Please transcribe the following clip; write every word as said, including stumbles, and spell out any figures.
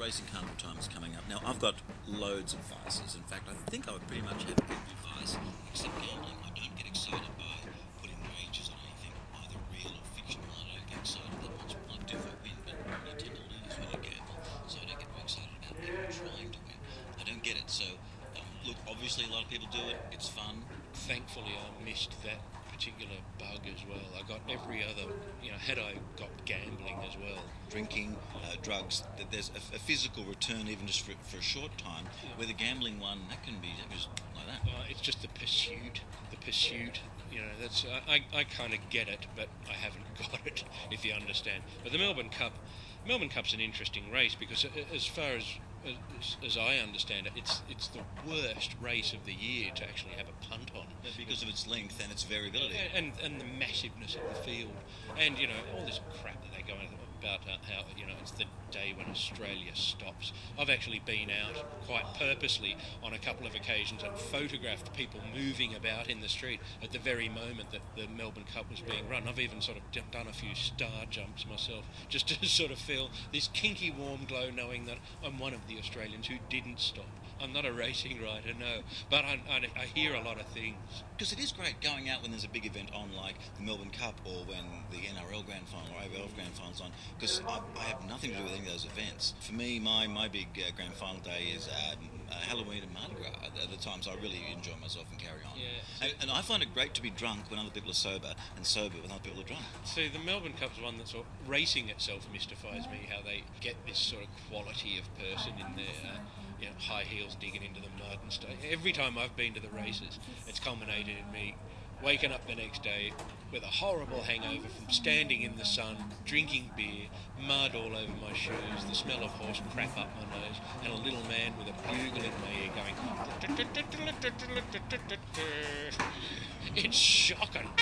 Racing Carnival time is coming up. Now, I've got loads of vices. In fact, I think I would pretty much have every vice except gambling. I don't get excited by putting wagers on anything, either real or fictional. I don't get excited that much. I do if I win, but you tend to lose when you gamble, so I don't get very excited about people trying to win. I don't get it. So, um, look, obviously a lot of people do it. It's fun. Thankfully, I missed that particular bug as well. I got every other, you know, had I got gambling as well. Drinking, uh, drugs, that there's a, a physical return even just for, for a short time, Yeah. where the gambling one, that can be that was like that. Uh, it's just the pursuit, the pursuit, you know, that's, uh, I, I kind of get it, but I haven't got it, if you understand. But the Melbourne Cup, Melbourne Cup's an interesting race because uh, as far as As, as I understand it, it's it's the worst race of the year to actually have a punt on. Because of its length and its variability. And, and and the massiveness of the field. And, you know, all this crap that they go on about uh, how, you know, it's the day when Australia stops. I've actually been out quite purposely on a couple of occasions and photographed people moving about in the street at the very moment that the Melbourne Cup was being run. I've even sort of d- done a few star jumps myself just to sort of feel this kinky warm glow knowing that I'm one of the Australians who didn't stop. I'm not a racing rider, no, but I, I, I hear a lot of things. Because it is great going out when there's a big event on, like the Melbourne Cup, or when the N R L Grand Final or A F L Grand Final's on, because I, I have nothing to do with any of those events. For me, my, my big uh, Grand Final day is uh, uh, Halloween and Mardi Gras are the times I really enjoy myself and carry on. Yeah. And, and I find it great to be drunk when other people are sober, and sober when other people are drunk. See, the Melbourne Cup's one that sort of racing itself mystifies me, how they get this sort of quality of person in their uh, you know, high heels digging into the mud and stuff. Every time I've been to the races, it's culminated in me waking up the next day with a horrible hangover from standing in the sun, drinking beer, mud all over my shoes, the smell of horse crap up my nose, and a little man with a bugle in my ear going... It's shocking.